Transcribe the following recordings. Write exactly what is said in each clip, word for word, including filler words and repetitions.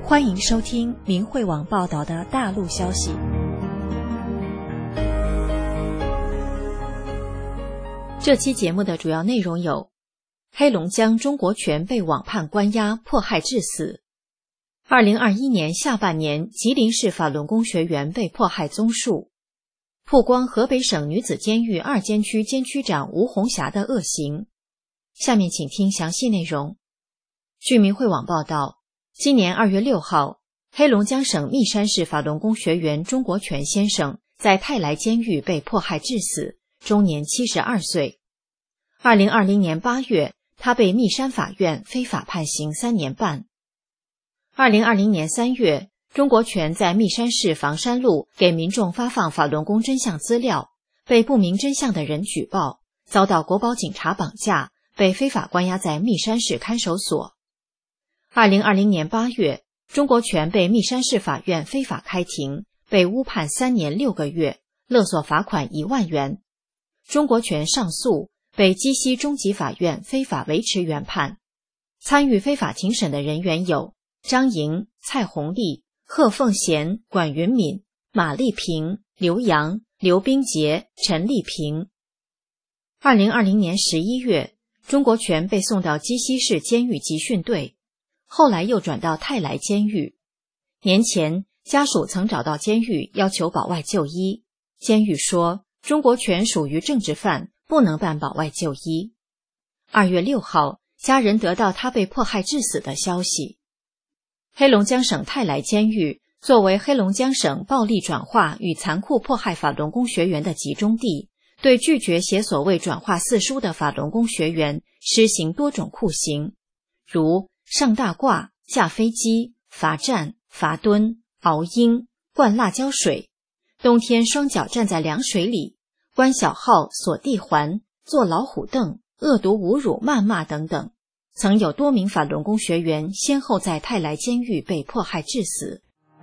欢迎收听明慧网报道的大陆消息。这期节目的主要内容有：黑龙江中国权被网判关押迫害致死；二零二一年下半年吉林市法轮功学员被迫害综述；曝光河北省女子监狱二监区监区长吴红霞的恶行。下面请听详细内容。据明慧网报道，今年二月六号，黑龙江省密山市法轮功学员钟国权先生在泰来监狱被迫害致死，终年七十二岁。二零二零年八月，他被密山法院非法判刑三年半。二零二零年三月，钟国权在密山市房山路给民众发放法轮功真相资料，被不明真相的人举报，遭到国保警察绑架，被非法关押在密山市看守所。二零二零年八月，钟国权被密山市法院非法开庭，被误判三年六个月，勒索罚款一万元。钟国权上诉，被鸡西中级法院非法维持原判。参与非法庭审的人员有张莹、蔡红丽、贺凤贤、管云敏、马丽萍、刘洋、刘冰杰、陈丽萍。二零二零年十一月，钟国权被送到鸡西市监狱集训队，后来又转到泰来监狱。年前，家属曾找到监狱要求保外就医，监狱说钟国权属于政治犯，不能办保外就医。二月六号，家人得到他被迫害致死的消息。黑龙江省泰来监狱作为黑龙江省暴力转化与残酷迫害法轮功学员的集中地，对拒绝写所谓转化四书的法轮功学员施行多种酷刑，如上大褂、架飞机、罚站、罚蹲、熬鹰、灌辣椒水，冬天双脚站在凉水里，关小号、锁地环、坐老虎凳、恶毒侮辱、谩骂等等。曾有多名法轮功学员先后在泰来监狱被迫害致死。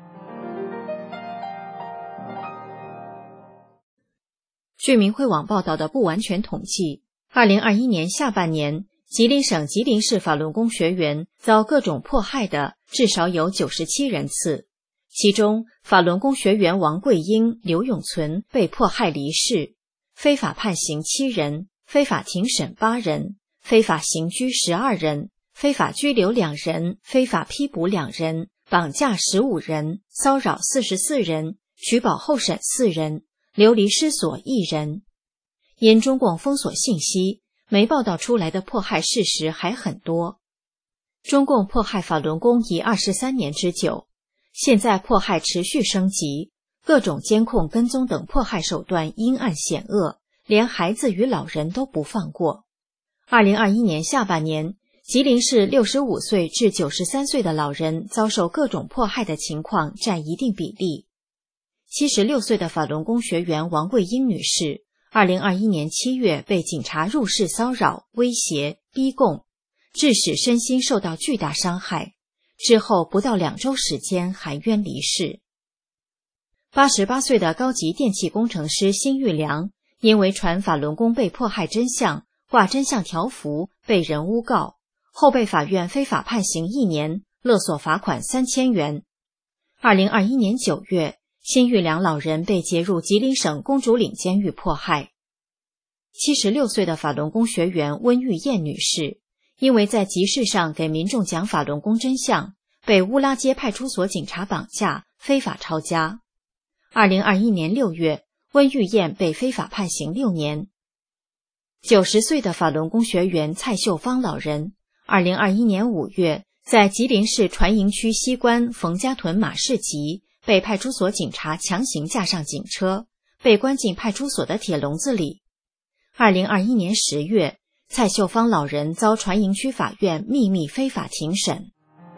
据明慧网报道的不完全统计，二零二一年下半年，吉林省吉林市法轮功学员遭各种迫害的至少有九十七人次，其中法轮功学员王桂英、刘永存被迫害离世，非法判刑七人，非法庭审八人，非法刑拘十二人，非法拘留两人，非法批捕两人，绑架十五人，骚扰四十四人，取保候审四人，流离失所一人。因中共封锁信息，没报道出来的迫害事实还很多。中共迫害法轮功已二十三年之久，现在迫害持续升级，各种监控、跟踪等迫害手段阴暗险恶，连孩子与老人都不放过。二零二一年下半年，吉林市六十五岁至九十三岁的老人遭受各种迫害的情况占一定比例。七十六岁的法轮功学员王桂英女士，二零二一年七月被警察入室骚扰、威胁、逼供，致使身心受到巨大伤害，之后不到两周时间含冤离世。八十八岁的高级电气工程师辛玉良，因为传法轮功被迫害真相，挂真相条幅，被人诬告，后被法院非法判刑一年，勒索罚款三千元。二零二一年九月，辛玉良老人被劫入吉林省公主岭监狱迫害。七十六岁的法轮功学员温玉燕女士，因为在集市上给民众讲法轮功真相，被乌拉街派出所警察绑架，非法抄家。二零二一年六月，温玉燕被非法判刑六年。九十岁的法轮功学员蔡秀芳老人，二零二一年五月，在吉林市船营区西关冯家屯马市集，被派出所警察强行架上警车，被关进派出所的铁笼子里。二零二一年十月，蔡秀芳老人遭船营区法院秘密非法庭审。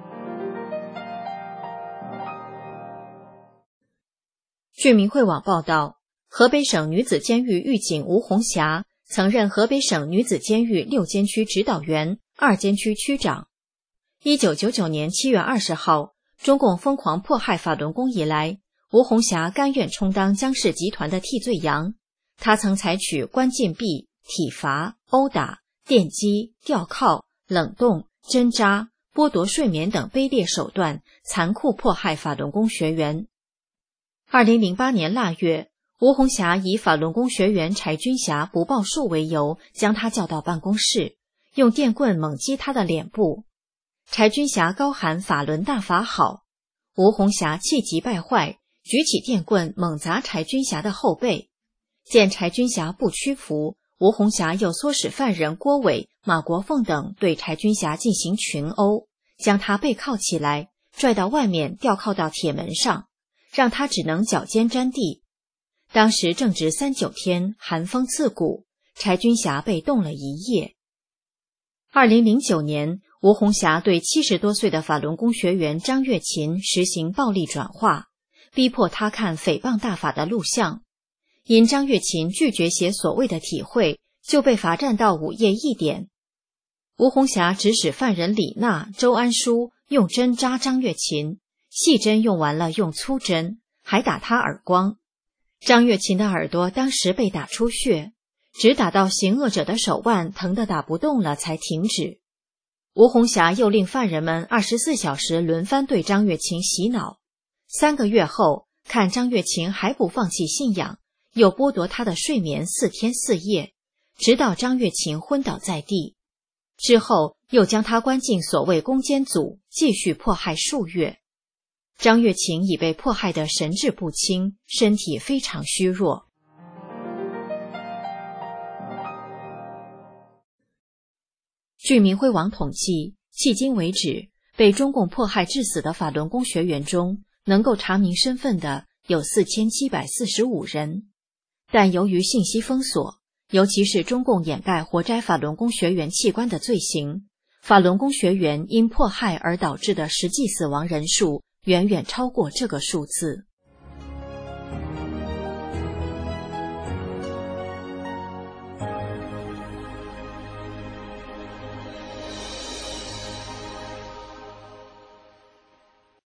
据明慧网报道，河北省女子监狱狱警吴红霞曾任河北省女子监狱六监区指导员、二监区区长。一九九九年七月二十号，中共疯狂迫害法轮功以来，吴红霞甘愿充当江氏集团的替罪羊。他曾采取关禁闭、体罚、殴打、电击、吊铐、冷冻、针扎、 剥夺睡眠等卑劣手段，残酷迫害法轮功学员。二零零八年腊月，吴红霞以法轮功学员柴君霞不报数为由，将他叫到办公室，用电棍猛击他的脸部。柴君霞高喊法轮大法好，吴红霞气急败坏，举起电棍猛砸柴君霞的后背。见柴君霞不屈服，吴红霞又唆使犯人郭伟、马国凤等对柴君霞进行群殴，将他背铐起来，拽到外面吊铐到铁门上，让他只能脚尖沾地。当时正值三九天，寒风刺骨，柴君霞被冻了一夜。二零零九年，吴红霞对七十多岁的法轮功学员张月琴实行暴力转化，逼迫他看诽谤大法的录像。因张月琴拒绝写所谓的体会，就被罚站到午夜一点。吴红霞指使犯人李娜、周安书用针扎张月琴，细针用完了用粗针，还打他耳光。张月琴的耳朵当时被打出血，只打到行恶者的手腕疼得打不动了才停止。吴红霞又令犯人们二十四小时轮番对张月琴洗脑。三个月后，看张月琴还不放弃信仰，又剥夺他的睡眠四天四夜，直到张月琴昏倒在地。之后又将他关进所谓攻坚组，继续迫害数月。张月琴已被迫害得神志不清，身体非常虚弱。据明辉网统计，迄今为止，被中共迫害致死的法轮功学员中，能够查明身份的有四千七百四十五人。但由于信息封锁，尤其是中共掩盖活摘法轮功学员器官的罪行，法轮功学员因迫害而导致的实际死亡人数远远超过这个数字。